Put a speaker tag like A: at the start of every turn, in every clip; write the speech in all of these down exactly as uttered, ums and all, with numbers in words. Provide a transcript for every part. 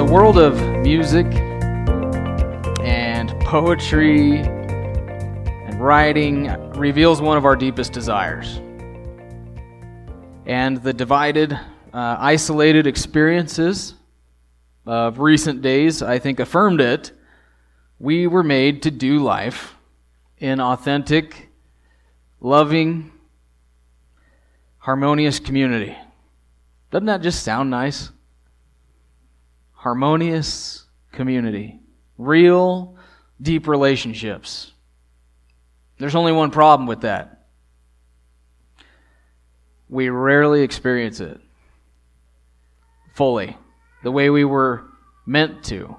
A: world of music and poetry and writing reveals one of our deepest desires. And the divided, uh, isolated experiences of recent days, I think, affirmed it. We were made to do life in authentic, loving, harmonious community. Doesn't that just sound nice? Harmonious community. Real, deep relationships. There's only one problem with that. We rarely experience it fully, the way we were meant to.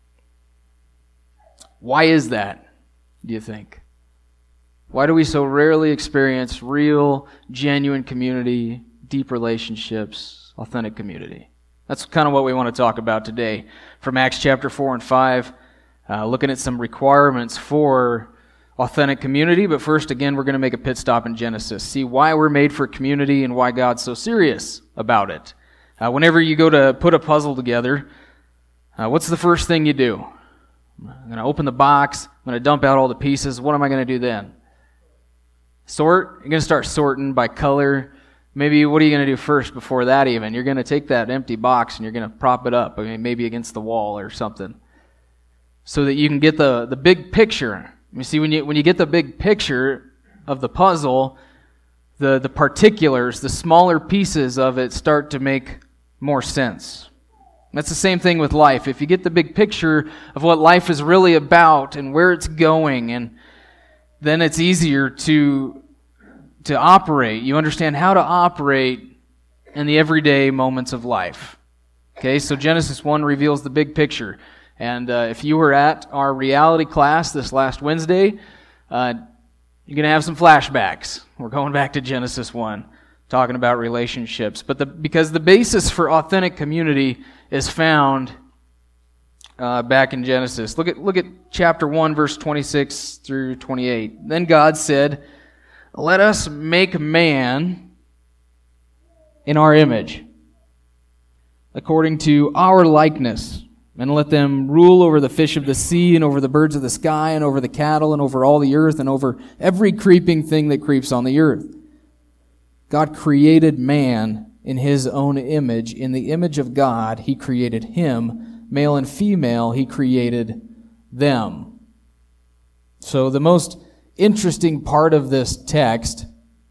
A: Why is that, do you think? Why do we so rarely experience real, genuine community, deep relationships, authentic community? That's kind of what we want to talk about today from Acts chapter four and five, uh, looking at some requirements for authentic community. But first, again, we're going to make a pit stop in Genesis, see why we're made for community and why God's so serious about it. Uh, whenever you go to put a puzzle together, uh, what's the first thing you do? I'm going to open the box, I'm going to dump out all the pieces. What am I going to do then? Sort? You're going to start sorting by color. Maybe what are you going to do first before that even? You're going to take that empty box and you're going to prop it up, I mean, maybe against the wall or something, so that you can get the, the big picture. You see, when you when you get the big picture of the puzzle, the, the particulars, the smaller pieces of it start to make more sense. That's the same thing with life. If you get the big picture of what life is really about and where it's going, and then it's easier to to operate. You understand how to operate in the everyday moments of life. Okay, so Genesis one reveals the big picture. And uh, if you were at our reality class this last Wednesday, uh, you're going to have some flashbacks. We're going back to Genesis one, talking about relationships. But the, because the basis for authentic community is found uh, back in Genesis. Look at look at chapter one, verse twenty-six through twenty-eight. Then God said, "Let us make man in our image, according to our likeness, and let them rule over the fish of the sea, and over the birds of the sky, and over the cattle, and over all the earth, and over every creeping thing that creeps on the earth." God created man in His own image. In the image of God, He created him. Male and female, He created them. So the most interesting part of this text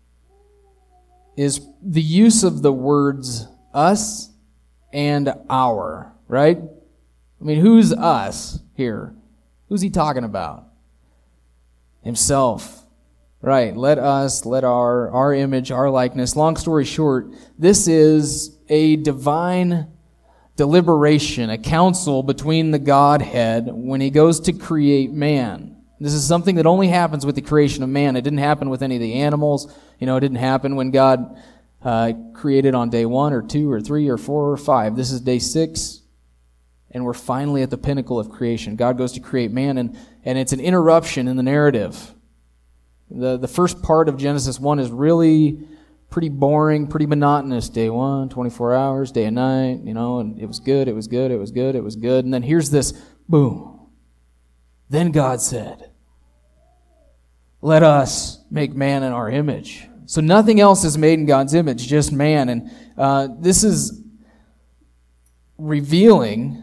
A: is the use of the words us and our, right? I mean, who's us here? Who's he talking about? Himself. Right. Let us, let our, our image, our likeness. Long story short, this is a divine deliberation, a council between the Godhead when He goes to create man. This is something that only happens with the creation of man. It didn't happen with any of the animals. You know, it didn't happen when God uh, created on day one or two or three or four or five. This is day six, and we're finally at the pinnacle of creation. God goes to create man, and, and it's an interruption in the narrative. The, the first part of Genesis one is really pretty boring, pretty monotonous. Day one, twenty-four hours, day and night, you know, and it was good, it was good, it was good, it was good. And then here's this, boom. Then God said, "Let us make man in our image." So nothing else is made in God's image, just man. And uh, this is revealing,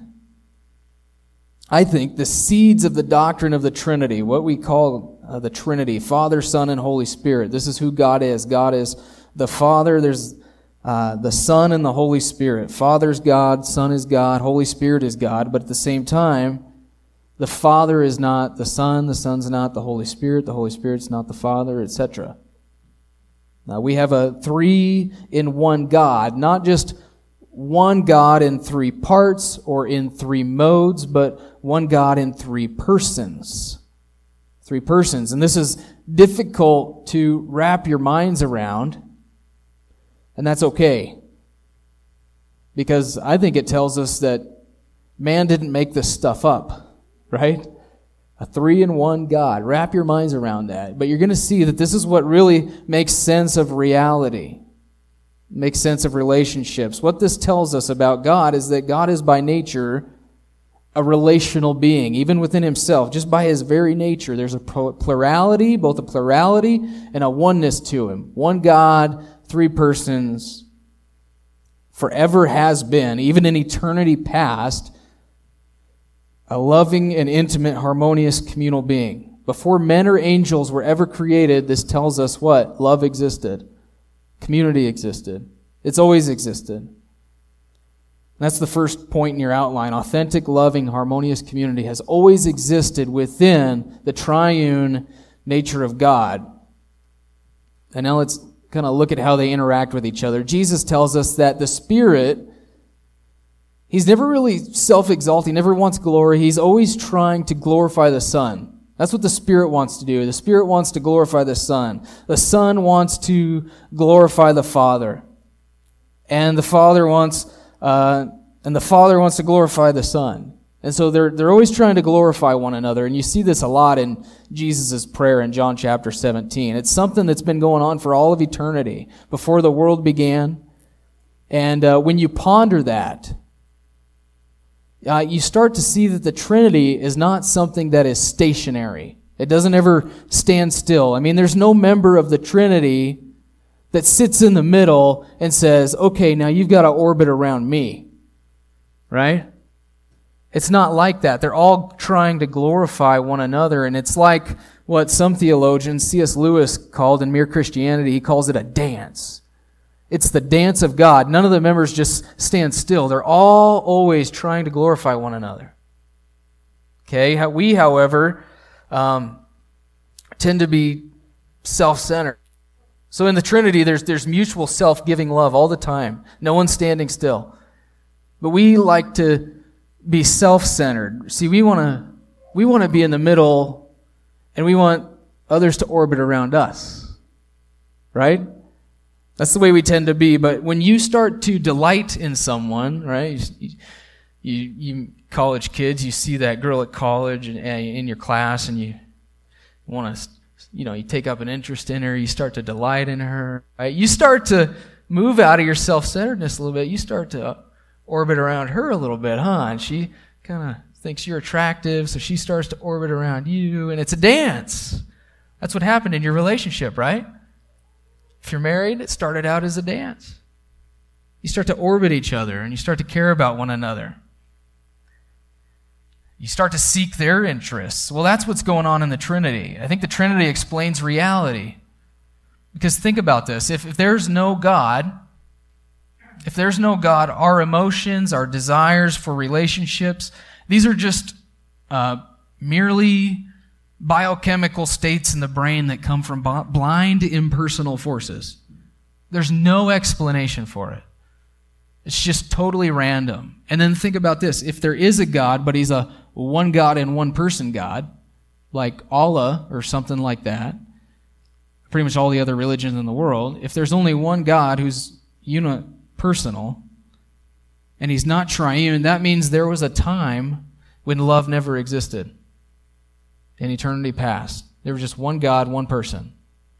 A: I think, the seeds of the doctrine of the Trinity, what we call uh, the Trinity, Father, Son, and Holy Spirit. This is who God is. God is the Father, there's uh, the Son, and the Holy Spirit. Father's God, Son is God, Holy Spirit is God, but at the same time, the Father is not the Son, the Son's not the Holy Spirit, the Holy Spirit's not the Father, et cetera. Now, we have a three-in-one God, not just one God in three parts or in three modes, but one God in three persons. Three persons. And this is difficult to wrap your minds around, and that's okay. Because I think it tells us that man didn't make this stuff up, right? A three-in-one God. Wrap your minds around that. But you're going to see that this is what really makes sense of reality. Makes sense of relationships. What this tells us about God is that God is by nature
B: a relational being, even within himself, just by his very nature. There's a plurality, both a plurality and a oneness to him. One God, three persons, forever has been, even in eternity past, a loving and intimate, harmonious communal being. Before men or angels were ever created, this tells us what? Love existed. Community existed. It's always existed. That's the first point in your outline. Authentic, loving, harmonious community has always existed within the triune nature of God. And now let's kind of look at how they interact with each other. Jesus tells us that the Spirit, He's never really self-exalting, never wants glory. He's always trying to glorify the Son. That's what the Spirit wants to do. The Spirit wants to glorify the Son. The Son wants to glorify the Father. And the Father wants... Uh, and the Father wants to glorify the Son. And so they're they're always trying to glorify one another. And you see this a lot in Jesus' prayer in John chapter seventeen. It's something that's been going on for all of eternity, before the world began. And uh, when you ponder that, uh, you start to see that the Trinity is not something that is stationary. It doesn't ever stand still. I mean, there's no member of the Trinity that sits in the middle and says, okay, now you've got to orbit around me. Right? It's not like that. They're all trying to glorify one another, and it's like what some theologians, C S Lewis called in Mere Christianity, he calls it a dance. It's the dance of God. None of the members just stand still. They're all always trying to glorify one another. Okay? We, however, um, tend to be self-centered. So in the Trinity, there's there's mutual self-giving love all the time. No one's standing still. But we like to be self-centered. See, we want to we want to be in the middle, and we want others to orbit around us. Right? That's the way we tend to be. But when you start to delight in someone, right? You, you, you college kids, you see that girl at college and in your class, and you want to, you know, you take up an interest in her. You start to delight in her. Right? You start to move out of your self-centeredness a little bit. You start to orbit around her a little bit, huh? And she kind of thinks you're attractive, so she starts to orbit around you, and it's a dance. That's what happened in your relationship, right? If you're married, it started out as a dance. You start to orbit each other, and you start to care about one another. You start to seek their interests. Well, that's what's going on in the Trinity. I think the Trinity explains reality. Because think about this. If, if there's no God... If there's no God, our emotions, our desires for relationships, these are just uh, merely biochemical states in the brain that come from blind, impersonal forces. There's no explanation for it. It's just totally random. And then think about this. If there is a God, but he's a one God and one person God, like Allah or something like that, pretty much all the other religions in the world, if there's only one God who's uni- personal, and he's not triune, that means there was a time when love never existed. In eternity past. There was just one God, one person.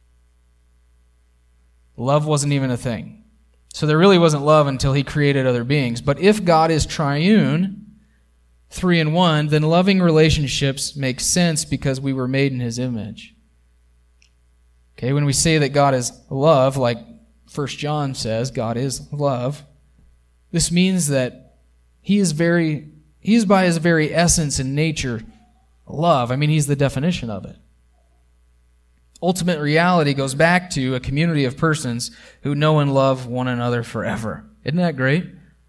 B: Love wasn't even a thing. So there really wasn't love until he created other beings. But if God is triune, three in one, then loving relationships make sense because we were made in his image. Okay, when we say that God is love, like First John says, God is love. This means that he is very, he is by his very essence and nature love. I mean, he's the definition of it. Ultimate reality goes back to a community of persons who know and love one another forever. Isn't that great?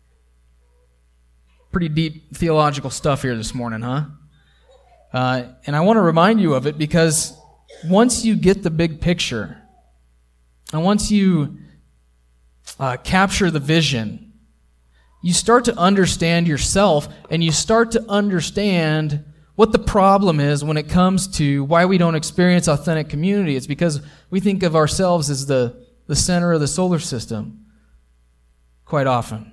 B: Pretty deep theological stuff here this morning, huh? Uh, and I want to remind you of it because once you get the big picture, and once you Uh, capture the vision, you start to understand yourself, and you start to understand what the problem is when it comes to why we don't experience authentic community. It's because we think of ourselves as the, the center of the solar system quite often.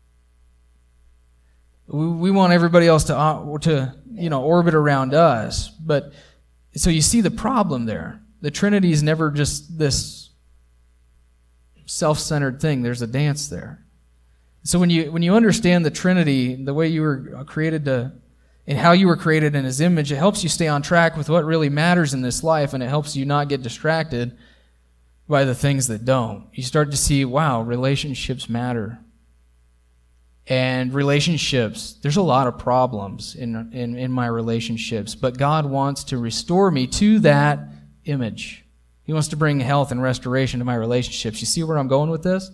B: We, we want everybody else to, uh, to you know, orbit around us. But so you see the problem there. The Trinity is never just this self-centered thing. There's a dance there. So when you when you understand the Trinity, the way you were created to and how you were created in His image, it helps you stay on track with what really matters in this life, and it helps you not get distracted by the things that don't. You start to see, wow, relationships matter. And relationships, there's a lot of problems in, in, in my relationships, but God wants to restore me to that image. He wants to bring health and restoration to my relationships. You see where I'm going with this?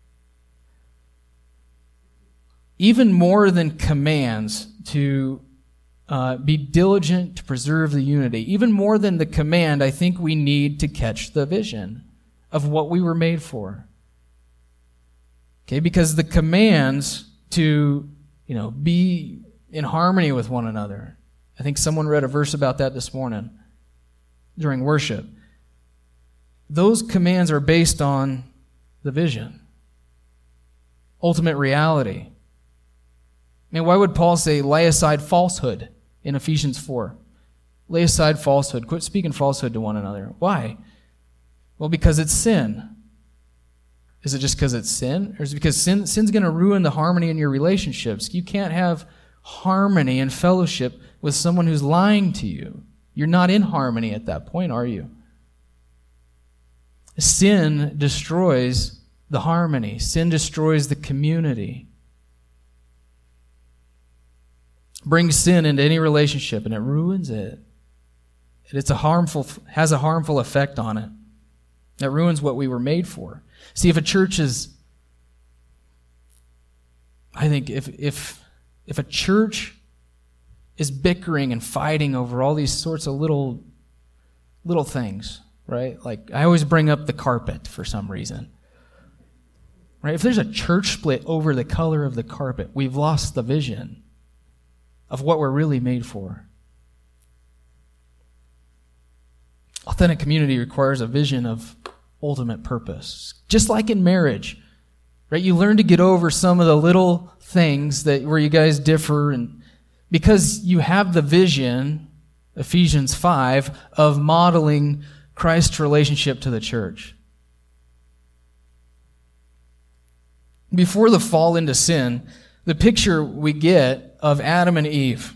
B: Even more than commands to uh, be diligent to preserve the unity, even more than the command, I think we need to catch the vision of what we were made for. Okay, because the commands to, you know, be in harmony with one another. I think someone read a verse about that this morning during worship. Those commands are based on the vision, ultimate reality. I mean, why would Paul say, lay aside falsehood in Ephesians four? Lay aside falsehood. Quit speaking falsehood to one another. Why? Well, because it's sin. Is it just because it's sin? Or is it because sin, sin's going to ruin the harmony in your relationships? You can't have harmony and fellowship with someone who's lying to you. You're not in harmony at that point, are you? Sin destroys the harmony. Sin destroys the community. Brings sin into any relationship and it ruins it. It's a harmful, has a harmful effect on it. It ruins what we were made for. See, if a church is, I think if if if a church is bickering and fighting over all these sorts of little little things, right? Like I always bring up the carpet for some reason. Right? If there's a church split over the color of the carpet, we've lost the vision of what we're really made for. Authentic community requires a vision of ultimate purpose. Just like in marriage, right? You learn to get over some of the little things that where you guys differ, and because you have the vision, Ephesians five, of modeling Christ's relationship to the church. Before the fall into sin, the picture we get of Adam and Eve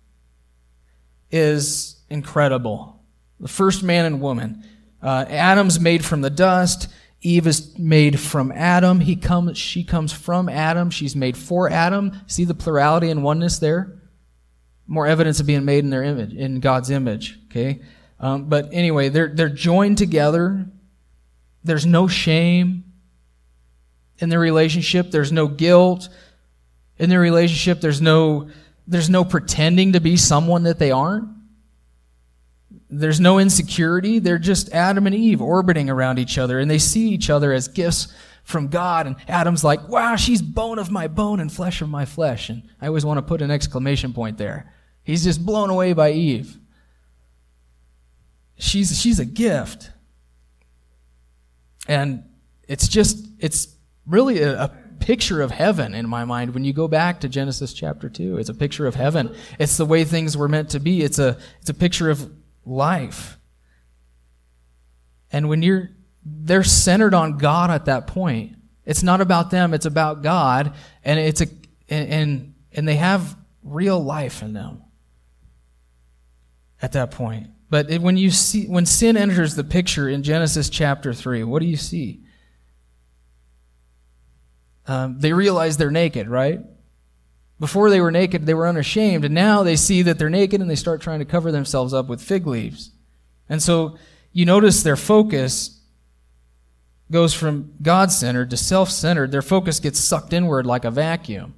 B: is incredible. The first man and woman. Uh, Adam's made from the dust. Eve is made from Adam. He comes. She comes from Adam. She's made for Adam. See the plurality and oneness there? More evidence of being made in their image, in God's image. Okay, um, but anyway, they're they're joined together. There's no shame in their relationship. There's no guilt in their relationship. There's no there's no pretending to be someone that they aren't. There's no insecurity. They're just Adam and Eve orbiting around each other, and they see each other as gifts from God. And Adam's like, wow, she's bone of my bone and flesh of my flesh. And I always want to put an exclamation point there. He's just blown away by Eve. She's, she's a gift. And it's just, it's really a, a picture of heaven in my mind. When you go back to Genesis chapter two, it's a picture of heaven. It's the way things were meant to be. It's a, it's a picture of life. And when you're they're centered on God at that point. It's not about them, it's about God, and it's a and and, and they have real life in them at that point. But it, when you see when sin enters the picture in Genesis chapter three, what do you see? Um, they realize they're naked, right? Before they were naked, they were unashamed, and now they see that they're naked and they start trying to cover themselves up with fig leaves. And so you notice their focus goes from God-centered to self-centered. Their focus gets sucked inward like a vacuum.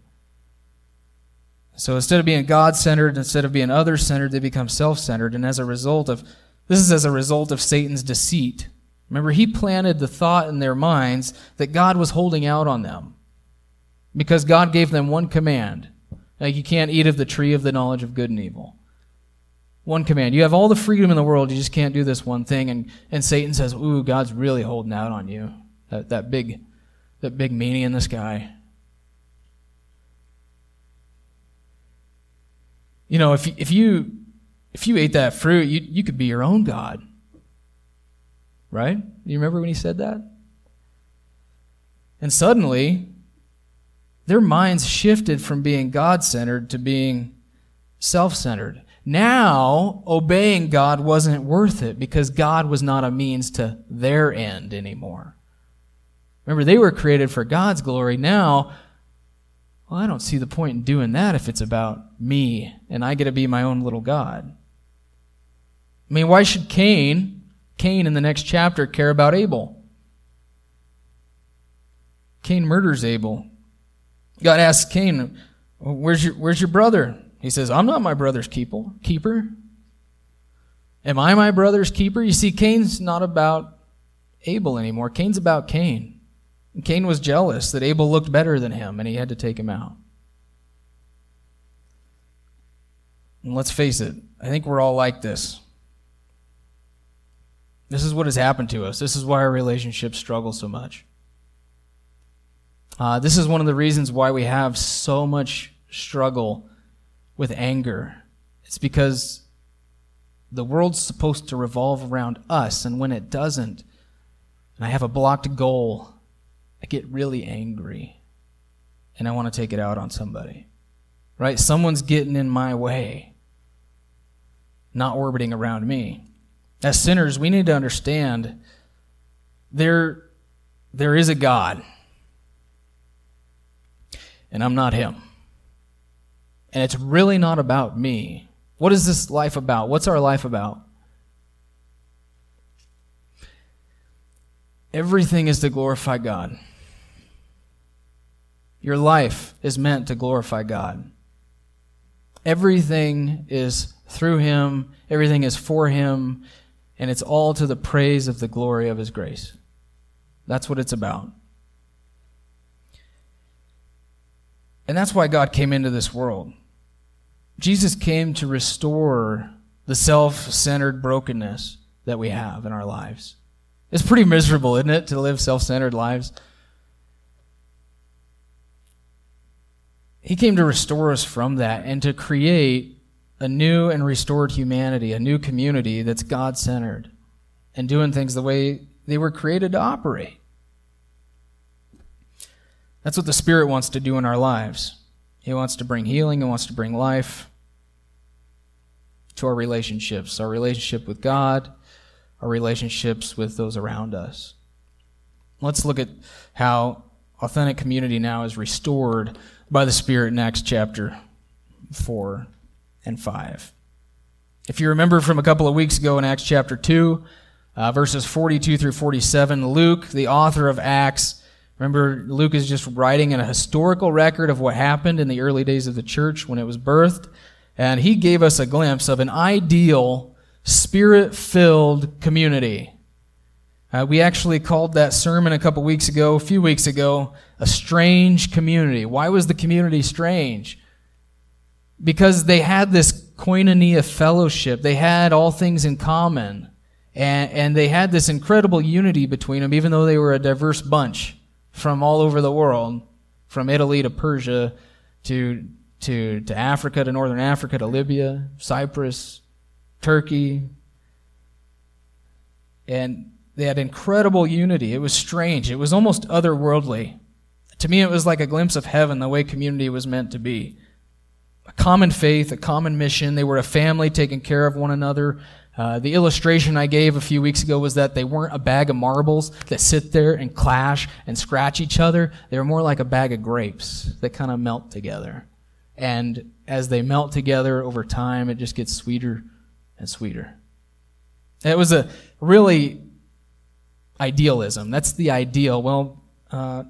B: So instead of being God-centered, instead of being other-centered, they become self-centered, and as a result of, this is as a result of Satan's deceit. Remember, he planted the thought in their minds that God was holding out on them. Because God gave them one command. Like, you can't eat of the tree of the knowledge of good and evil. One command. You have all the freedom in the world, you just can't do this one thing. And, and Satan says, ooh, God's really holding out on you. That, that big that big meanie in the sky. You know, if, if you if you ate that fruit, you, you could be your own God. Right? You remember when he said that? And suddenly, their minds shifted from being God-centered to being self-centered. Now, obeying God wasn't worth it because God was not a means to their end anymore. Remember, they were created for God's glory. Now, well, I don't see the point in doing that if it's about me and I get to be my own little God. I mean, why should Cain, Cain in the next chapter, care about Abel? Cain murders Abel. God asks Cain, where's your, where's your brother? He says, I'm not my brother's keeper. Am I my brother's keeper? You see, Cain's not about Abel anymore. Cain's about Cain. And Cain was jealous that Abel looked better than him, and he had to take him out. And let's face it, I think we're all like this. This is what has happened to us. This is why our relationships struggle so much. Uh, this is one of the reasons why we have so much struggle with anger. It's because the world's supposed to revolve around us, and when it doesn't, and I have a blocked goal, I get really angry, and I want to take it out on somebody. Right? Someone's getting in my way, not orbiting around me. As sinners, we need to understand there, there is a God, and I'm not him. And it's really not about me. What is this life about? What's our life about? Everything is to glorify God. Your life is meant to glorify God. Everything is through him. Everything is for him. And it's all to the praise of the glory of his grace. That's what it's about. And that's why God came into this world. Jesus came to restore the self-centered brokenness that we have in our lives. It's pretty miserable, isn't it, to live self-centered lives? He came to restore us from that and to create a new and restored humanity, a new community that's God-centered and doing things the way they were created to operate. That's what the Spirit wants to do in our lives. He wants to bring healing. He wants to bring life to our relationships, our relationship with God, our relationships with those around us. Let's look at how authentic community now is restored by the Spirit in Acts chapter four and five. If you remember from a couple of weeks ago in Acts chapter two, uh, verses forty-two through forty-seven, Luke, the author of Acts, remember Luke is just writing a historical record of what happened in the early days of the church when it was birthed, and he gave us a glimpse of an ideal, Spirit-filled community. Uh, we actually called that sermon a couple weeks ago, a few weeks ago, a strange community. Why was the community strange? Because they had this koinonia fellowship. They had all things in common. And, and they had this incredible unity between them, even though they were a diverse bunch from all over the world, from Italy to Persia to, to, to Africa, to northern Africa, to Libya, Cyprus, Turkey. And they had incredible unity. It was strange. It was almost otherworldly. To me, it was like a glimpse of heaven, the way community was meant to be. A common faith, a common mission. They were a family taking care of one another. Uh, the illustration I gave a few weeks ago was that they weren't a bag of marbles that sit there and clash and scratch each other. They were more like a bag of grapes that kind of melt together. And as they melt together over time, it just gets sweeter and sweeter. It was a really idealism. That's the ideal. Well, uh,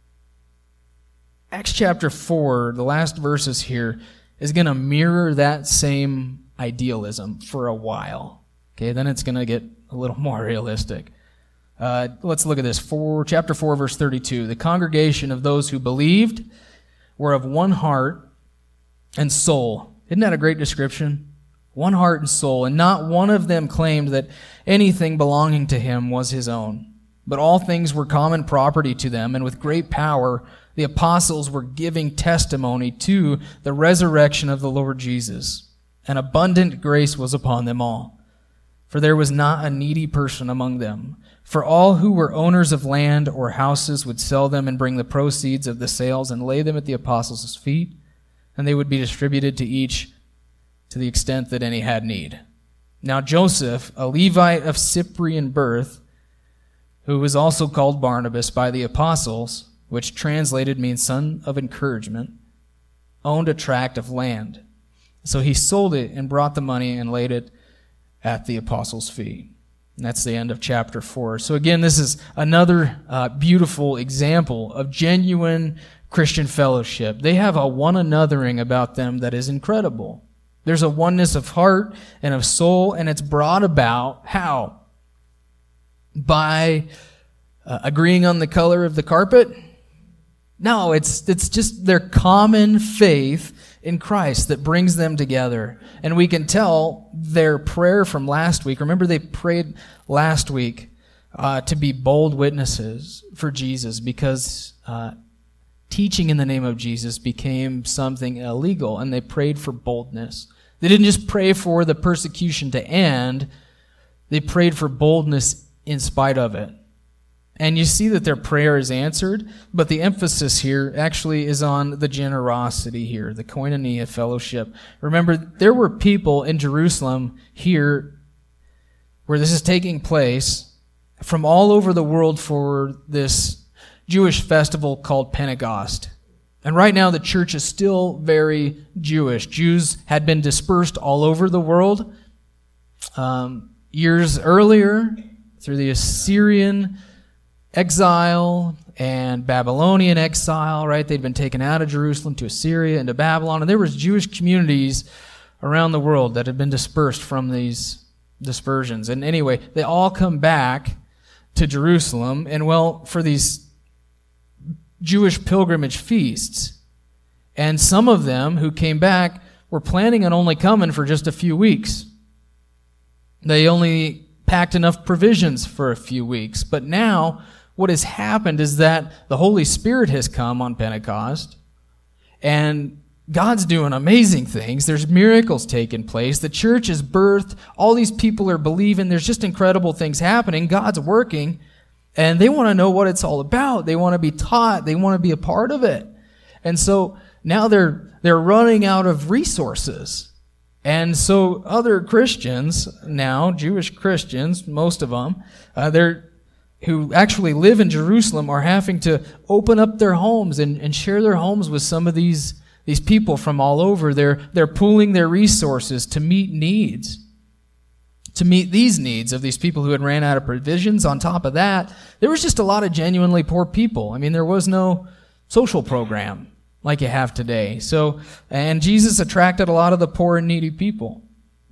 B: Acts chapter four, the last verses here, is going to mirror that same idealism for a while. Okay, then it's going to get a little more realistic. Uh, let's look at this. Four, chapter four, verse thirty-two. The congregation of those who believed were of one heart and soul. Isn't that a great description? One heart and soul, and not one of them claimed that anything belonging to him was his own. But all things were common property to them, and with great power the apostles were giving testimony to the resurrection of the Lord Jesus. And abundant grace was upon them all. For there was not a needy person among them. For all who were owners of land or houses would sell them and bring the proceeds of the sales and lay them at the apostles' feet, and they would be distributed to each to the extent that any had need. Now Joseph, a Levite of Cyprian birth, who was also called Barnabas by the apostles, which translated means son of encouragement, owned a tract of land. So he sold it and brought the money and laid it at the apostles' feet. And that's the end of chapter four. So again, this is another uh, beautiful example of genuine Christian fellowship. They have a one anothering about them that is incredible. There's a oneness of heart and of soul, and it's brought about how? By uh, agreeing on the color of the carpet? No, it's it's just their common faith in Christ that brings them together. And we can tell their prayer from last week. Remember, they prayed last week uh, to be bold witnesses for Jesus because uh, teaching in the name of Jesus became something illegal, and they prayed for boldness. They didn't just pray for the persecution to end, they prayed for boldness in spite of it. And you see that their prayer is answered, but the emphasis here actually is on the generosity here, the koinonia fellowship. Remember, there were people in Jerusalem here where this is taking place from all over the world for this Jewish festival called Pentecost. And right now the church is still very Jewish. Jews had been dispersed all over the world. Um, years earlier, through the Assyrian exile and Babylonian exile, right? They'd been taken out of Jerusalem to Assyria and to Babylon. And there was Jewish communities around the world that had been dispersed from these dispersions. And anyway, they all come back to Jerusalem. And well, for these Jewish pilgrimage feasts. And some of them who came back were planning on only coming for just a few weeks. They only packed enough provisions for a few weeks. But now, what has happened is that the Holy Spirit has come on Pentecost, and God's doing amazing things. There's miracles taking place. The church is birthed. All these people are believing. There's just incredible things happening. God's working. And they want to know what it's all about. They want to be taught. They want to be a part of it. And so now they're they're running out of resources. And so other Christians now, Jewish Christians, most of them, uh, they're who actually live in Jerusalem are having to open up their homes and, and share their homes with some of these, these people from all over. They're they're pooling their resources to meet needs. To meet these needs of these people who had ran out of provisions. On top of that, there was just a lot of genuinely poor people. I mean, there was no social program like you have today. So, and Jesus attracted a lot of the poor and needy people.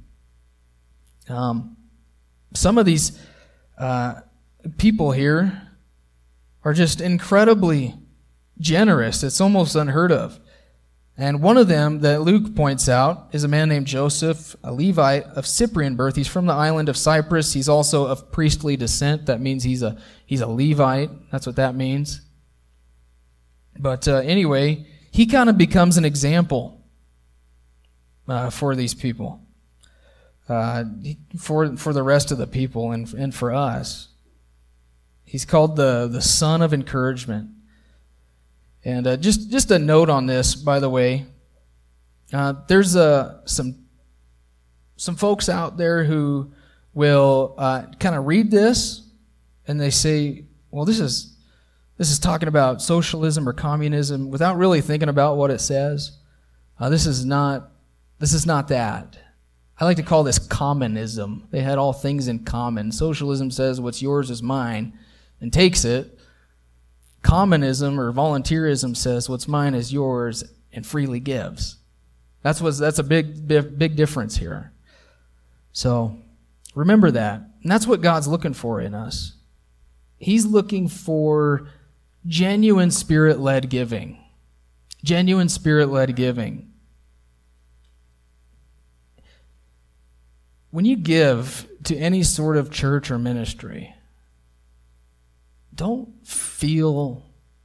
B: Um, some of these uh, people here are just incredibly generous. It's almost unheard of. And one of them that Luke points out is a man named Joseph, a Levite of Cyprian birth. He's from the island of Cyprus. He's also of priestly descent. That means he's a he's a Levite. That's what that means. But uh, anyway, he kind of becomes an example uh, for these people, uh, for for the rest of the people, and and for us. He's called the the son of encouragement. And uh, just just a note on this, by the way, uh, there's uh, some some folks out there who will uh, kind of read this, and they say, "Well, this is this is talking about socialism or communism," without really thinking about what it says. Uh, this is not this is not that. I like to call this commonism. They had all things in common. Socialism says what's yours is mine, and takes it. Commonism or volunteerism says what's mine is yours and freely gives. That's what's, that's a big, big, big difference here. So remember that. And that's what God's looking for in us. He's looking for genuine Spirit-led giving. Genuine Spirit-led giving. When you give to any sort of church or ministry, don't feel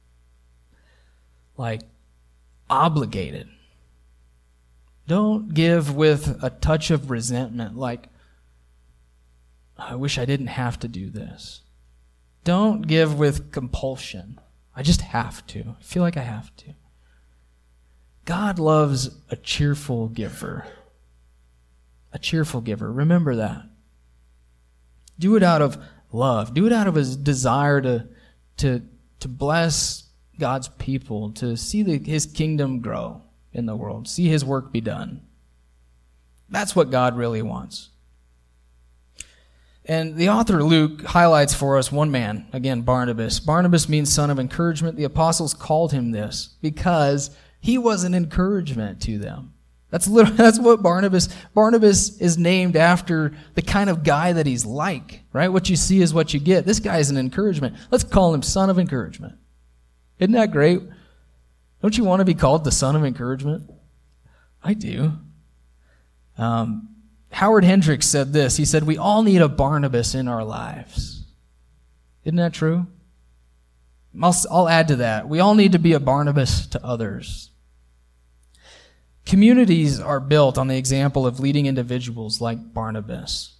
B: like obligated. Don't give with a touch of resentment, like, I wish I didn't have to do this. Don't give with compulsion. I just have to. I feel like I have to. God loves a cheerful giver. a cheerful giver. Remember that. Do it out of love. Do it out of his desire to, to, to bless God's people, to see the, his kingdom grow in the world, see his work be done. That's what God really wants. And the author Luke highlights for us one man, again, Barnabas. Barnabas means son of encouragement. The apostles called him this because he was an encouragement to them. That's literally, that's what Barnabas, Barnabas is named after the kind of guy that he's like, right? What you see is what you get. This guy is an encouragement. Let's call him son of encouragement. Isn't that great? Don't you want to be called the son of encouragement? I do. Um, Howard Hendricks said this. He said, we all need a Barnabas in our lives. Isn't that true? I'll, I'll add to that. We all need to be a Barnabas to others. Communities are built on the example of leading individuals like Barnabas.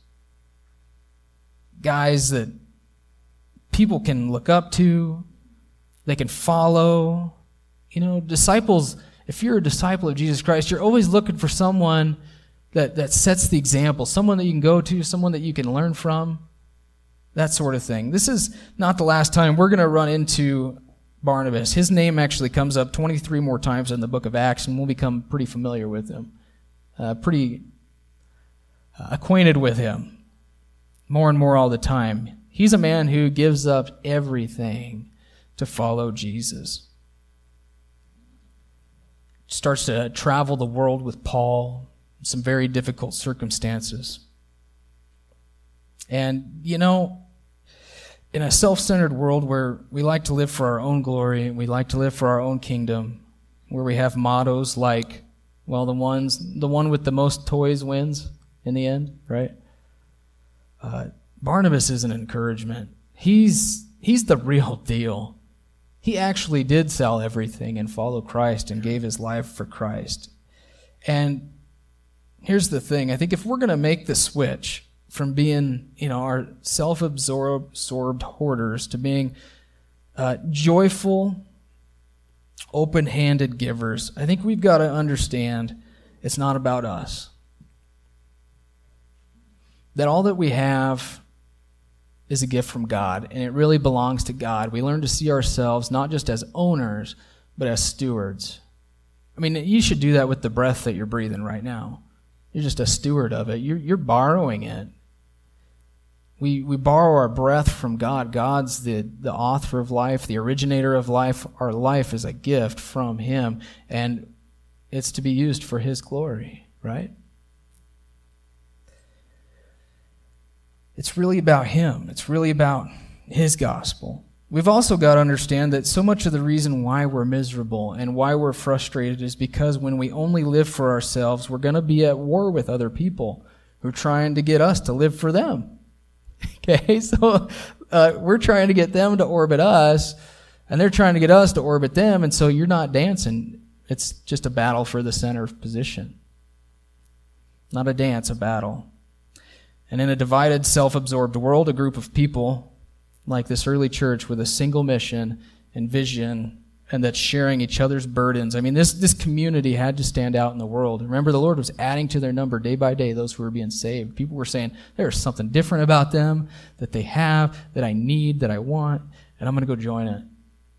B: Guys that people can look up to, they can follow. You know, disciples, if you're a disciple of Jesus Christ, you're always looking for someone that, that sets the example, someone that you can go to, someone that you can learn from, that sort of thing. This is not the last time we're going to run into Barnabas. His name actually comes up twenty-three more times in the book of Acts, and we'll become pretty familiar with him, uh, pretty uh, acquainted with him more and more all the time. He's a man who gives up everything to follow Jesus. Starts to travel the world with Paul in some very difficult circumstances. And, you know, in a self-centered world where we like to live for our own glory, we like to live for our own kingdom, where we have mottos like, well, the ones, the one with the most toys wins in the end, right? Uh, Barnabas is an encouragement. He's he's the real deal. He actually did sell everything and follow Christ and gave his life for Christ. And here's the thing. I think if we're going to make the switch from being, you know, our self-absorbed absorbed hoarders to being uh, joyful, open-handed givers, I think we've got to understand it's not about us. That all that we have is a gift from God, and it really belongs to God. We learn to see ourselves not just as owners, but as stewards. I mean, you should do that with the breath that you're breathing right now. You're just a steward of it. You're, you're borrowing it. We we borrow our breath from God. God's the, the author of life, the originator of life. Our life is a gift from him, and it's to be used for his glory, right? It's really about him. It's really about his gospel. We've also got to understand that so much of the reason why we're miserable and why we're frustrated is because when we only live for ourselves, we're going to be at war with other people who are trying to get us to live for them. Okay, so uh, we're trying to get them to orbit us, and they're trying to get us to orbit them, and so you're not dancing. It's just a battle for the center position. Not a dance, a battle. And in a divided, self-absorbed world, a group of people like this early church with a single mission and vision and that's sharing each other's burdens. I mean, this, this community had to stand out in the world. Remember, the Lord was adding to their number day by day those who were being saved. People were saying, there's something different about them that they have, that I need, that I want, and I'm going to go join it.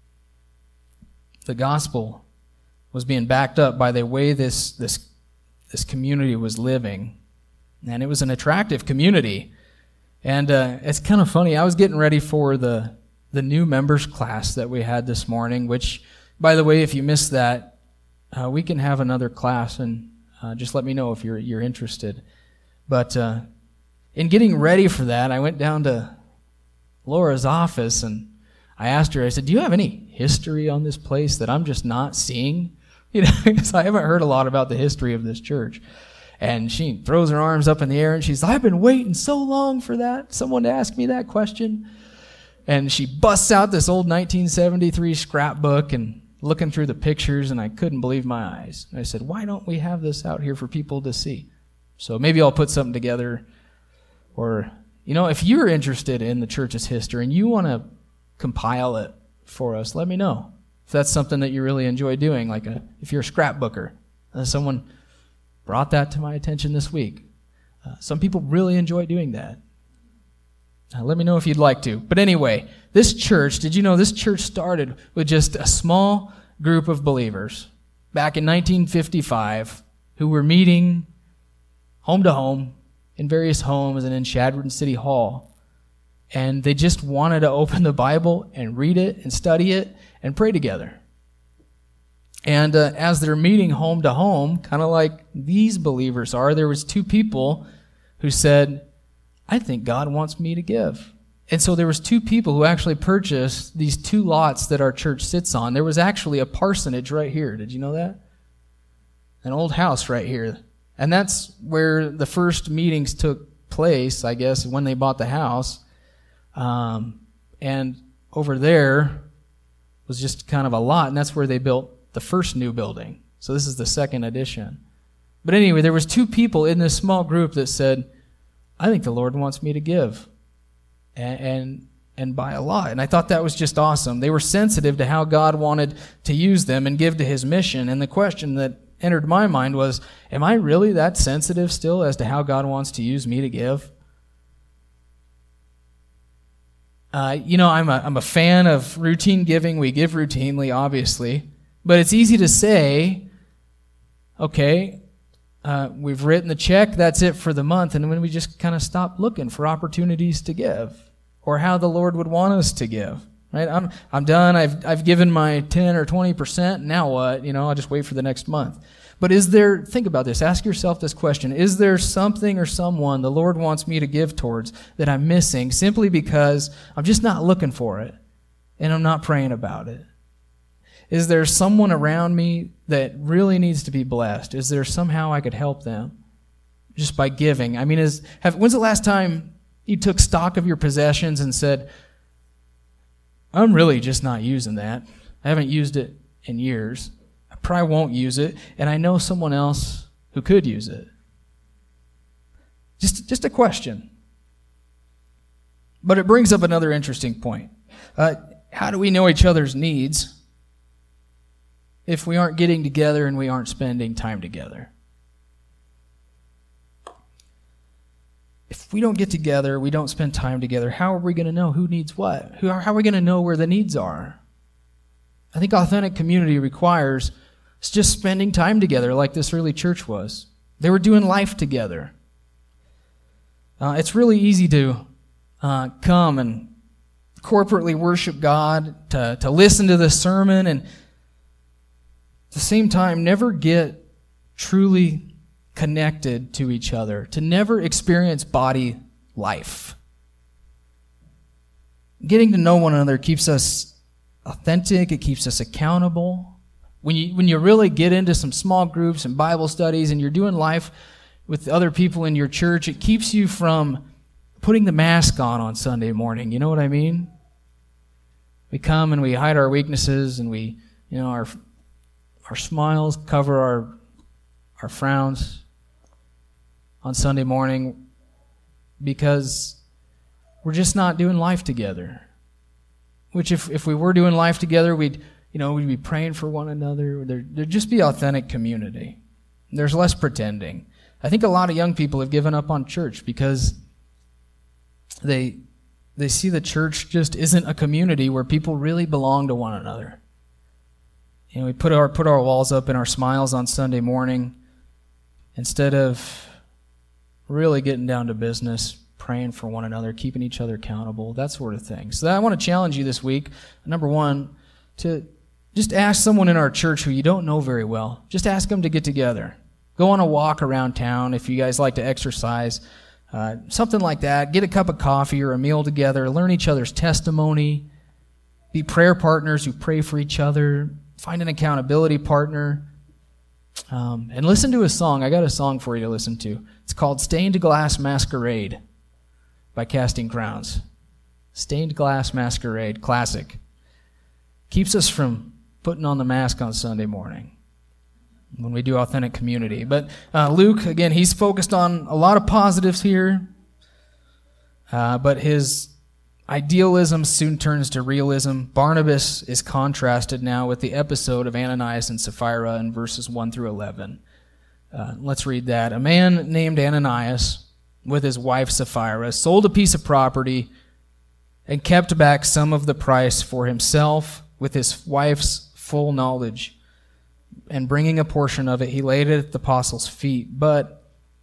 B: The gospel was being backed up by the way this, this, this community was living. And it was an attractive community. And uh, it's kind of funny. I was getting ready for the the new members class that we had this morning, which, by the way, if you missed that, uh, we can have another class, and uh, just let me know if you're you're interested. But uh, in getting ready for that, I went down to Laura's office, and I asked her, I said, do you have any history on this place that I'm just not seeing? You know, because I haven't heard a lot about the history of this church. And she throws her arms up in the air, and she's, I've been waiting so long for that, someone to ask me that question. And she busts out this old nineteen seventy-three scrapbook and looking through the pictures, and I couldn't believe my eyes. And I said, why don't we have this out here for people to see? So maybe I'll put something together. Or, you know, if you're interested in the church's history and you want to compile it for us, let me know. If that's something that you really enjoy doing, like a, if you're a scrapbooker, uh, someone brought that to my attention this week. Uh, some people really enjoy doing that. Uh, let me know if you'd like to. But anyway, this church, did you know this church started with just a small group of believers back in nineteen fifty-five who were meeting home to home in various homes and in Chadron City Hall. And they just wanted to open the Bible and read it and study it and pray together. And uh, as they're meeting home to home, kind of like these believers are, there was two people who said, I think God wants me to give. And so there was two people who actually purchased these two lots that our church sits on. There was actually a parsonage right here. Did you know that? An old house right here. And that's where the first meetings took place, I guess, when they bought the house. Um, and over there was just kind of a lot, and that's where they built the first new building. So this is the second addition. But anyway, there was two people in this small group that said, I think the Lord wants me to give and, and and buy a lot. And I thought that was just awesome. They were sensitive to how God wanted to use them and give to his mission. And the question that entered my mind was, am I really that sensitive still as to how God wants to use me to give? Uh, you know, I'm a, I'm a fan of routine giving. We give routinely, obviously. But it's easy to say, okay, uh, we've written the check, that's it for the month, and then we just kind of stop looking for opportunities to give or how the Lord would want us to give. Right? I'm I'm done. I've I've given my ten or twenty percent. Now what? You know, I'll just wait for the next month. But is there, think about this, ask yourself this question, is there something or someone the Lord wants me to give towards that I'm missing simply because I'm just not looking for it and I'm not praying about it? Is there someone around me that really needs to be blessed? Is there somehow I could help them just by giving? I mean, is have when's the last time you took stock of your possessions and said, I'm really just not using that. I haven't used it in years. I probably won't use it, and I know someone else who could use it. Just, just a question. But it brings up another interesting point. Uh, how do we know each other's needs if we aren't getting together and we aren't spending time together? If we don't get together, we don't spend time together, how are we going to know who needs what? Who are, how are we going to know where the needs are? I think authentic community requires just spending time together like this early church was. They were doing life together. Uh, it's really easy to uh, come and corporately worship God, to, to listen to the sermon, and at the same time never get truly connected to each other, to never experience body life. Getting to know one another keeps us authentic, it keeps us accountable. When you when you really get into some small groups and Bible studies and you're doing life with other people in your church, it keeps you from putting the mask on on Sunday morning. You know what I mean? We come and we hide our weaknesses, and we, you know, our our smiles cover our our frowns on Sunday morning because we're just not doing life together. Which if, if we were doing life together, we'd, you know, we'd be praying for one another. There, there'd just be authentic community. There's less pretending. I think a lot of young people have given up on church because they they see the church just isn't a community where people really belong to one another. You know, we put our put our walls up and our smiles on Sunday morning instead of really getting down to business, praying for one another, keeping each other accountable, that sort of thing. So I want to challenge you this week, number one, to just ask someone in our church who you don't know very well. Just ask them to get together. Go on a walk around town if you guys like to exercise. Uh, something like that. Get a cup of coffee or a meal together. Learn each other's testimony. Be prayer partners who pray for each other. Find an accountability partner. Um, and listen to a song. I got a song for you to listen to. It's called Stained Glass Masquerade by Casting Crowns. Stained Glass Masquerade, classic. Keeps us from putting on the mask on Sunday morning when we do authentic community. But uh, Luke, again, he's focused on a lot of positives here, uh, but his idealism soon turns to realism. Barnabas is contrasted now with the episode of Ananias and Sapphira in verses one through eleven. Uh, let's read that. A man named Ananias with his wife Sapphira, sold a piece of property, and kept back some of the price for himself with his wife's full knowledge. And bringing a portion of it, he laid it at the apostles' feet. But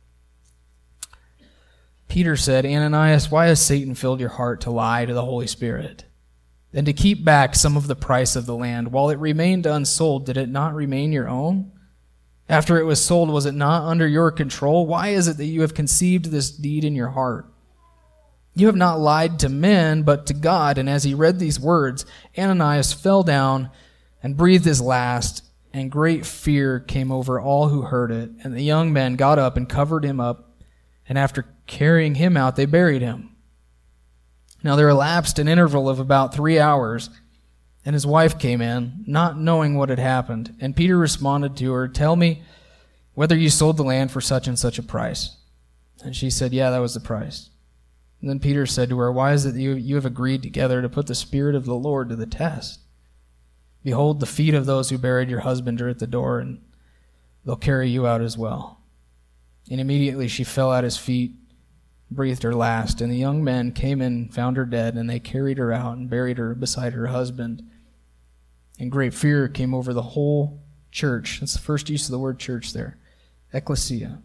B: Peter said, Ananias, why has Satan filled your heart to lie to the Holy Spirit and to keep back some of the price of the land? While it remained unsold, did it not remain your own? After it was sold, was it not under your control? Why is it that you have conceived this deed in your heart? You have not lied to men, but to God. And as he read these words, Ananias fell down and breathed his last, and great fear came over all who heard it. And the young men got up and covered him up, and after carrying him out, they buried him. Now there elapsed an interval of about three hours, and his wife came in, not knowing what had happened. And Peter responded to her, tell me whether you sold the land for such and such a price. And she said, yeah, that was the price. And then Peter said to her, why is it that you, you have agreed together to put the Spirit of the Lord to the test? Behold, the feet of those who buried your husband are at the door, and they'll carry you out as well. And immediately she fell at his feet, breathed her last. And the young men came in, found her dead, and they carried her out and buried her beside her husband. And great fear came over the whole church. That's the first use of the word church there. Ecclesia.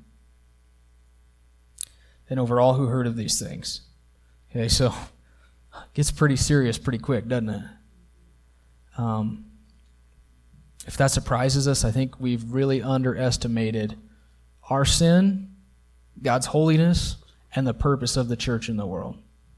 B: And over all who heard of these things. Okay, so it gets pretty serious pretty quick, doesn't it? Um, if that surprises us, I think we've really underestimated our sin, God's holiness, and the purpose of the church in the world.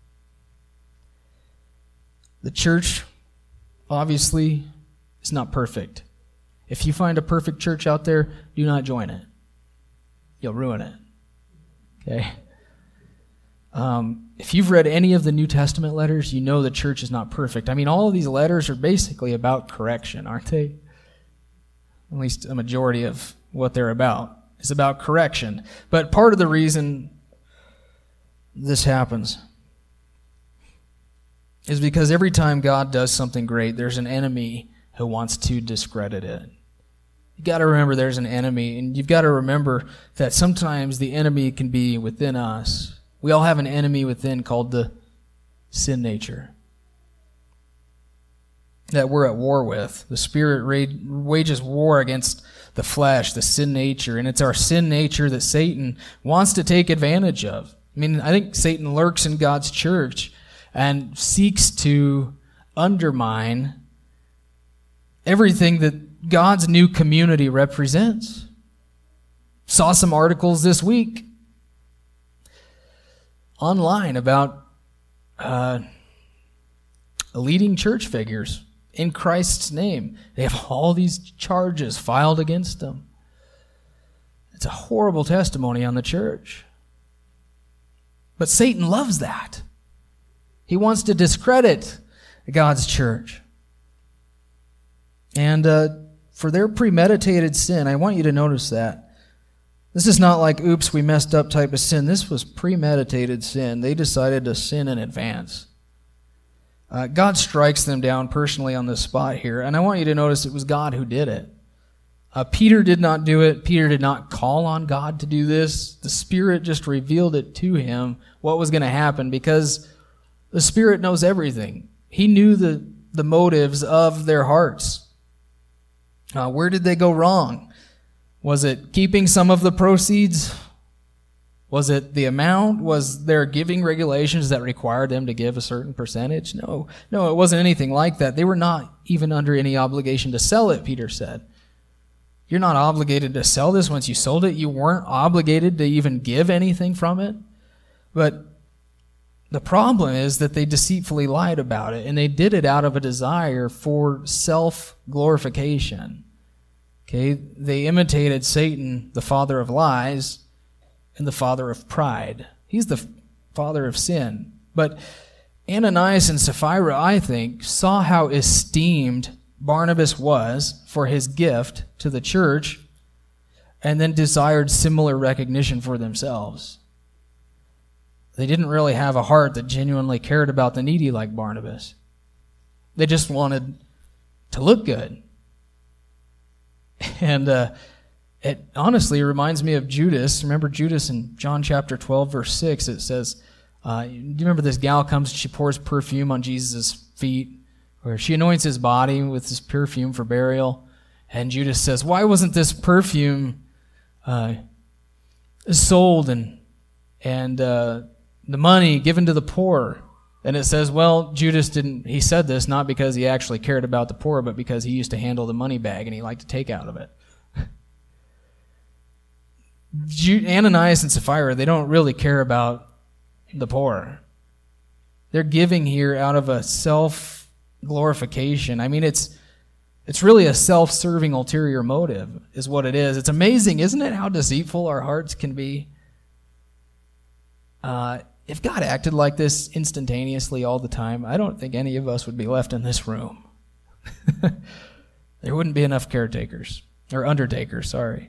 B: The church, obviously, is not perfect. If you find a perfect church out there, do not join it. You'll ruin it. Okay? Um, if you've read any of the New Testament letters, you know the church is not perfect. I mean, all of these letters are basically about correction, aren't they? At least a majority of what they're about is about correction. But part of the reason this happens is because every time God does something great, there's an enemy who wants to discredit it. You got to remember there's an enemy, and you've got to remember that sometimes the enemy can be within us. We all have an enemy within called the sin nature that we're at war with. The Spirit wages war against the flesh, the sin nature, and it's our sin nature that Satan wants to take advantage of. I mean, I think Satan lurks in God's church and seeks to undermine everything that God's new community represents. Saw some articles this week online about uh, leading church figures in Christ's name. They have all these charges filed against them. It's a horrible testimony on the church. But Satan loves that. He wants to discredit God's church. And uh, for their premeditated sin, I want you to notice that. This is not like, oops, we messed up type of sin. This was premeditated sin. They decided to sin in advance. Uh, God strikes them down personally on the spot here. And I want you to notice it was God who did it. Uh, Peter did not do it. Peter did not call on God to do this. The Spirit just revealed it to him, what was going to happen, because the Spirit knows everything. He knew the, the motives of their hearts. Uh, where did they go wrong? Was it keeping some of the proceeds? Was it the amount? Was there giving regulations that required them to give a certain percentage? No, no, it wasn't anything like that. They were not even under any obligation to sell it, Peter said. You're not obligated to sell this once you sold it. You weren't obligated to even give anything from it. But the problem is that they deceitfully lied about it, and they did it out of a desire for self-glorification. Okay, they imitated Satan, the father of lies, and the father of pride. He's the father of sin. But Ananias and Sapphira, I think, saw how esteemed Barnabas was for his gift to the church, and then desired similar recognition for themselves. They didn't really have a heart that genuinely cared about the needy like Barnabas. They just wanted to look good. And uh, It honestly reminds me of Judas. Remember Judas in John chapter twelve, verse six, it says, uh, do you remember this gal comes, she pours perfume on Jesus' feet, or she anoints his body with this perfume for burial, and Judas says, why wasn't this perfume uh, sold and, and uh, the money given to the poor? And it says, well, Judas didn't, he said this not because he actually cared about the poor, but because he used to handle the money bag and he liked to take out of it. Ananias and Sapphira, they don't really care about the poor. They're giving here out of a self-glorification. I mean, it's it's really a self-serving ulterior motive is what it is. It's amazing, isn't it, how deceitful our hearts can be? Uh, if God acted like this instantaneously all the time, I don't think any of us would be left in this room. There wouldn't be enough caretakers, or undertakers, sorry.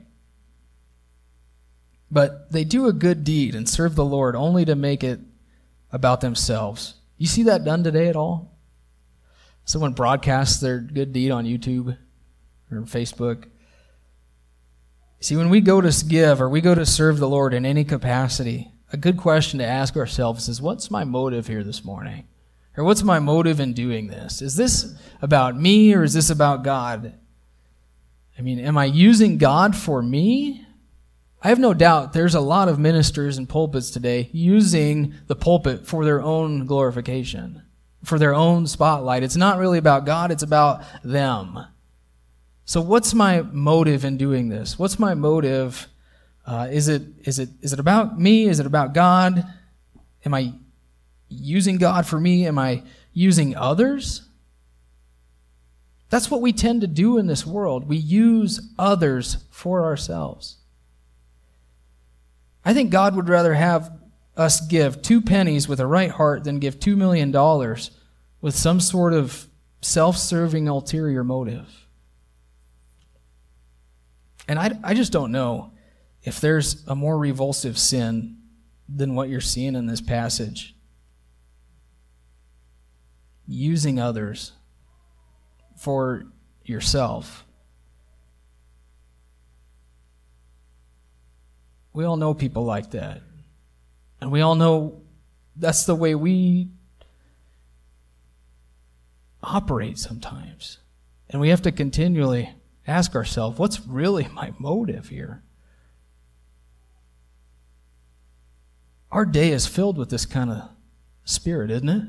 B: But they do a good deed and serve the Lord only to make it about themselves. You see that done today at all? Someone broadcasts their good deed on YouTube or Facebook. See, when we go to give or we go to serve the Lord in any capacity, a good question to ask ourselves is, what's my motive here this morning? Or what's my motive in doing this? Is this about me or is this about God? I mean, am I using God for me? I have no doubt there's a lot of ministers and pulpits today using the pulpit for their own glorification, for their own spotlight. It's not really about God, it's about them. So what's my motive in doing this? What's my motive? Uh, is it is it is it about me? Is it about God? Am I using God for me? Am I using others? That's what we tend to do in this world. We use others for ourselves. I think God would rather have us give two pennies with a right heart than give two million dollars with some sort of self-serving ulterior motive. And I, I just don't know if there's a more revulsive sin than what you're seeing in this passage. Using others for yourself. We all know people like that. And we all know that's the way we operate sometimes. And we have to continually ask ourselves, what's really my motive here? Our day is filled with this kind of spirit, isn't it?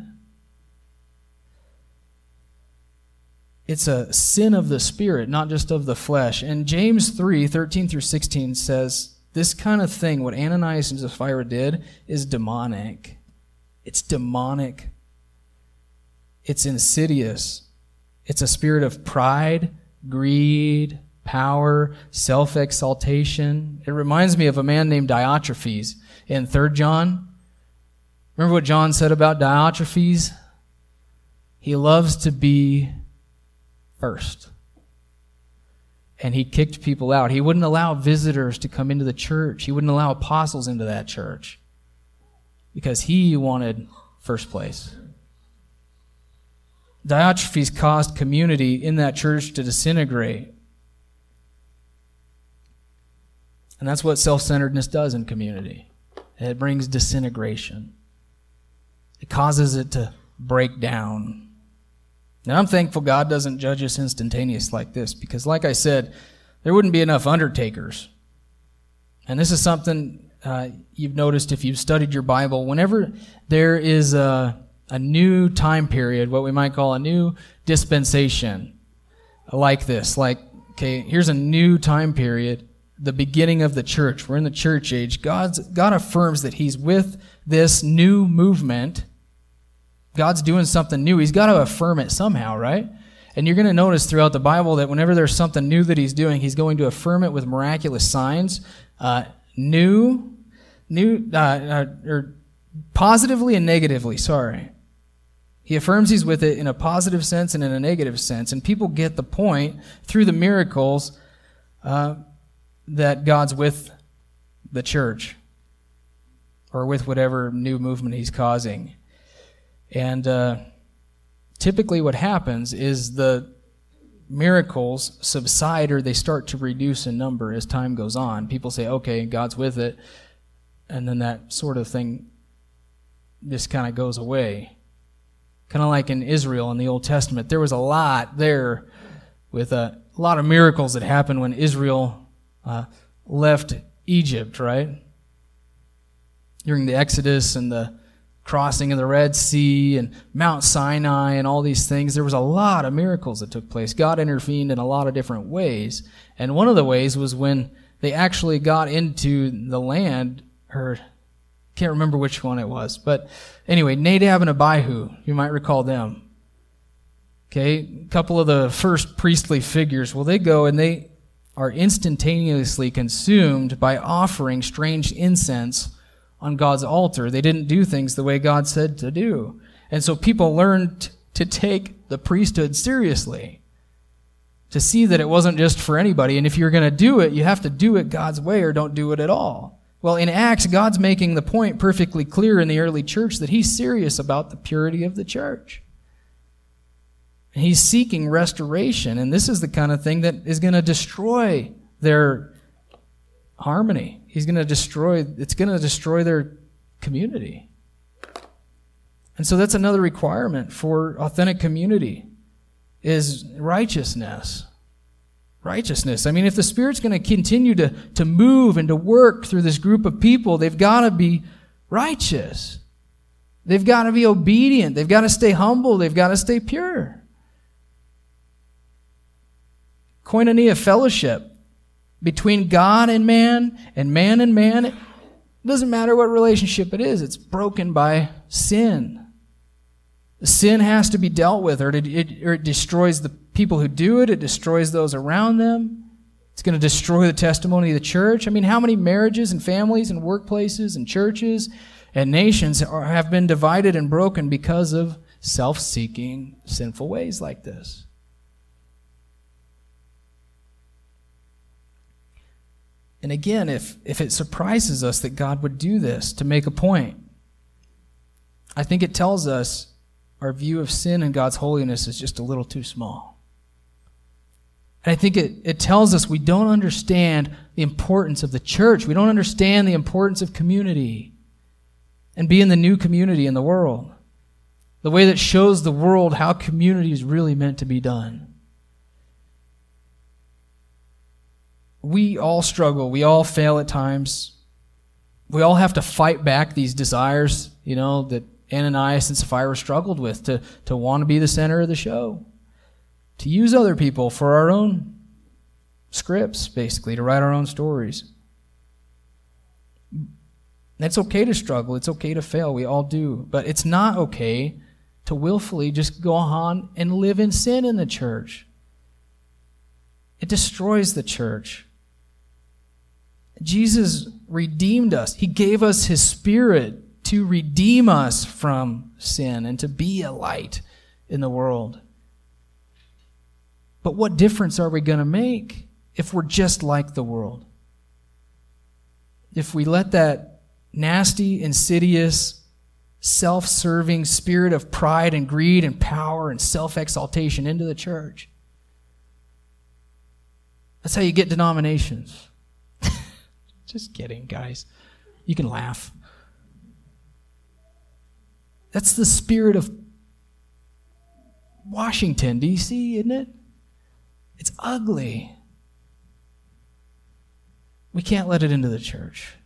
B: It's a sin of the spirit, not just of the flesh. And James three, thirteen through sixteen says, this kind of thing, what Ananias and Sapphira did, is demonic. It's demonic. It's insidious. It's a spirit of pride, greed, power, self-exaltation. It reminds me of a man named Diotrephes in Third John. Remember what John said about Diotrephes? He loves to be first. And he kicked people out. He wouldn't allow visitors to come into the church. He wouldn't allow apostles into that church because he wanted first place. Diotrephes caused community in that church to disintegrate. And that's what self-centeredness does in community. It brings disintegration. It causes it to break down. Now, I'm thankful God doesn't judge us instantaneous like this because, like I said, there wouldn't be enough undertakers. And this is something uh, you've noticed if you've studied your Bible. Whenever there is a, a new time period, what we might call a new dispensation, like this, like, okay, here's a new time period, the beginning of the church. We're in the church age. God's, God affirms that he's with this new movement. God's doing something new. He's got to affirm it somehow, right? And you're going to notice throughout the Bible that whenever there's something new that he's doing, he's going to affirm it with miraculous signs. Uh, new, new, uh, uh, or positively and negatively, sorry. He affirms he's with it in a positive sense and in a negative sense. And people get the point through the miracles uh, that God's with the church or with whatever new movement he's causing. And uh, typically what happens is the miracles subside or they start to reduce in number as time goes on. People say, okay, God's with it, and then that sort of thing just kind of goes away. Kind of like in Israel in the Old Testament. There was a lot there with a, a lot of miracles that happened when Israel uh, left Egypt, right? During the Exodus and the crossing of the Red Sea and Mount Sinai and all these things, there was a lot of miracles that took place. God intervened in a lot of different ways. And one of the ways was when they actually got into the land, or can't remember which one it was. But anyway, Nadab and Abihu, you might recall them. Okay, a couple of the first priestly figures. Well, they go and they are instantaneously consumed by offering strange incense on God's altar. They didn't do things the way God said to do. And so people learned to take the priesthood seriously, to see that it wasn't just for anybody. And if you're going to do it, you have to do it God's way or don't do it at all. Well, in Acts, God's making the point perfectly clear in the early church that he's serious about the purity of the church. And he's seeking restoration, and this is the kind of thing that is going to destroy their harmony. He's going to destroy, it's going to destroy their community. And so that's another requirement for authentic community, is righteousness. Righteousness. I mean, if the Spirit's going to continue to, to move and to work through this group of people, they've got to be righteous. They've got to be obedient. They've got to stay humble. They've got to stay pure. Koinonia fellowship between God and man, and man and man, it doesn't matter what relationship it is, it's broken by sin. Sin has to be dealt with, or it, it, or it destroys the people who do it, it destroys those around them. It's going to destroy the testimony of the church. I mean, how many marriages and families and workplaces and churches and nations are, have been divided and broken because of self-seeking, sinful ways like this? And again, if, if it surprises us that God would do this to make a point, I think it tells us our view of sin and God's holiness is just a little too small. And I think it, it tells us we don't understand the importance of the church. We don't understand the importance of community and being the new community in the world. The way that shows the world how community is really meant to be done. We all struggle. We all fail at times. We all have to fight back these desires, you know, that Ananias and Sapphira struggled with, to, to want to be the center of the show, to use other people for our own scripts, basically, to write our own stories. It's okay to struggle. It's okay to fail. We all do. But it's not okay to willfully just go on and live in sin in the church. It destroys the church. Jesus redeemed us. He gave us his Spirit to redeem us from sin and to be a light in the world. But what difference are we going to make if we're just like the world? If we let that nasty, insidious, self-serving spirit of pride and greed and power and self-exaltation into the church? That's how you get denominations. Just kidding, guys. You can laugh. That's the spirit of Washington, D C, isn't it? It's ugly. We can't let it into the church.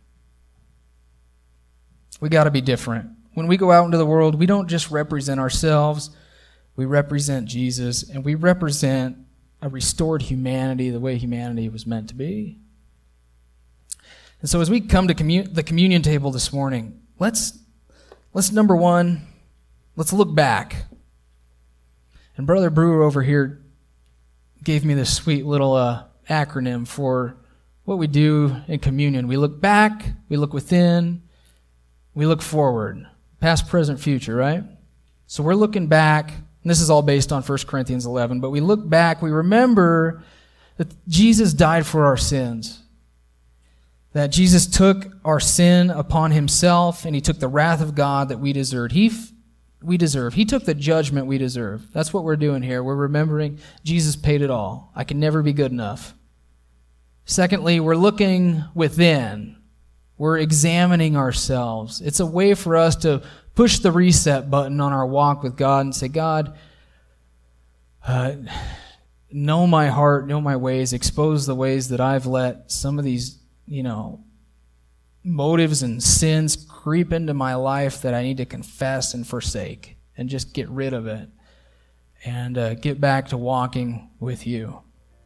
B: We got to be different. When we go out into the world, we don't just represent ourselves. We represent Jesus, and we represent a restored humanity the way humanity was meant to be. And so as we come to commun- the communion table this morning, let's, let's number one, let's look back. And Brother Brewer over here gave me this sweet little uh, acronym for what we do in communion. We look back, we look within, we look forward. Past, present, future, right? So we're looking back, and this is all based on First Corinthians eleven, but we look back, we remember that Jesus died for our sins. That Jesus took our sin upon himself, and he took the wrath of God that we deserved. He f- we deserve. He took the judgment we deserve. That's what we're doing here. We're remembering Jesus paid it all. I can never be good enough. Secondly, we're looking within. We're examining ourselves. It's a way for us to push the reset button on our walk with God and say, God, uh, know my heart, know my ways, expose the ways that I've let some of these, you know, motives and sins creep into my life that I need to confess and forsake and just get rid of it and uh, get back to walking with you.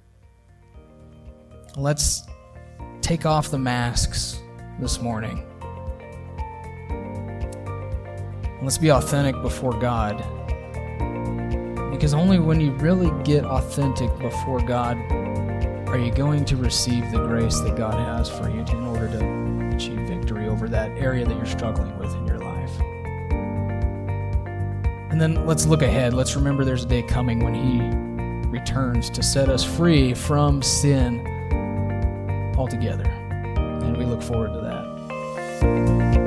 B: Let's take off the masks this morning. Let's be authentic before God. Because only when you really get authentic before God are you going to receive the grace that God has for you in order to achieve victory over that area that you're struggling with in your life. And then let's look ahead. Let's remember there's a day coming when He returns to set us free from sin altogether. And we look forward to that.